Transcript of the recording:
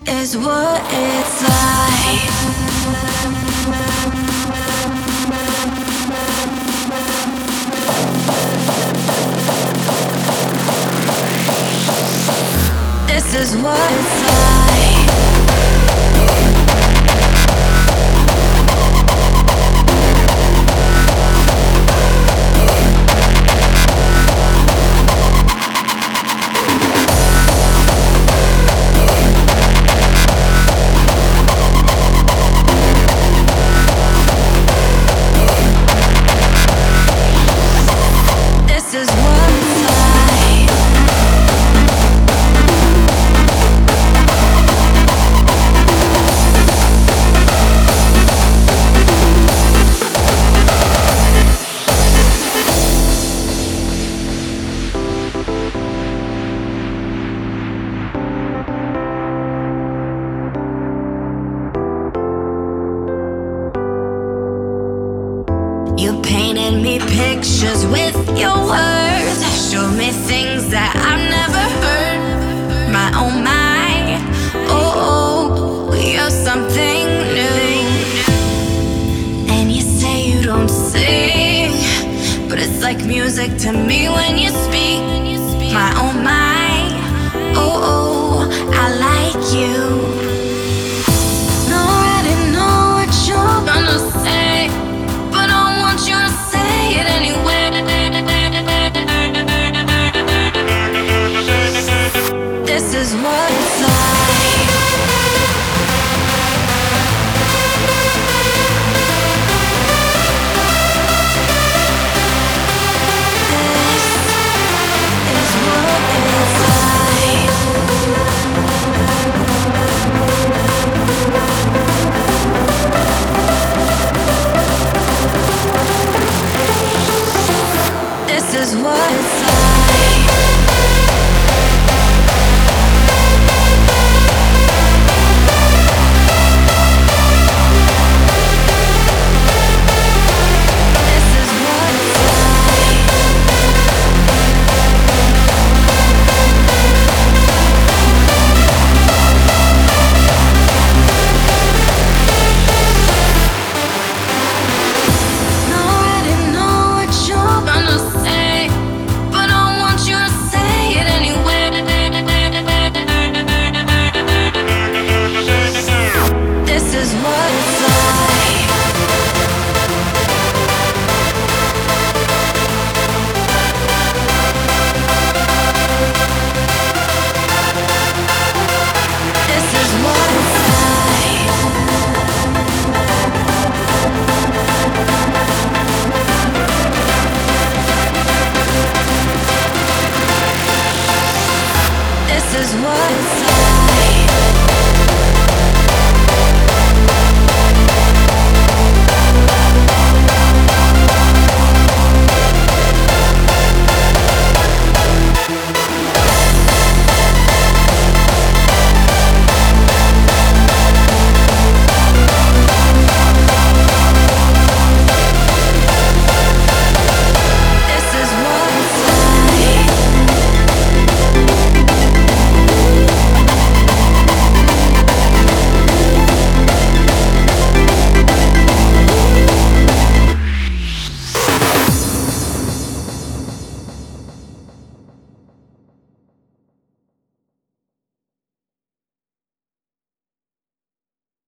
is what it's like. This is what it's like. This is what it's like. You painted me pictures with your words, showed me things that I've never heard. My oh my, oh, you're something new. And you say you don't sing, but it's like music to me when you speak. My oh my, oh, I like you. Already know what you're gonna say, but I want you to say it anyway. This is what it's like. This is what it's like. This is what it's like. This is what it's like.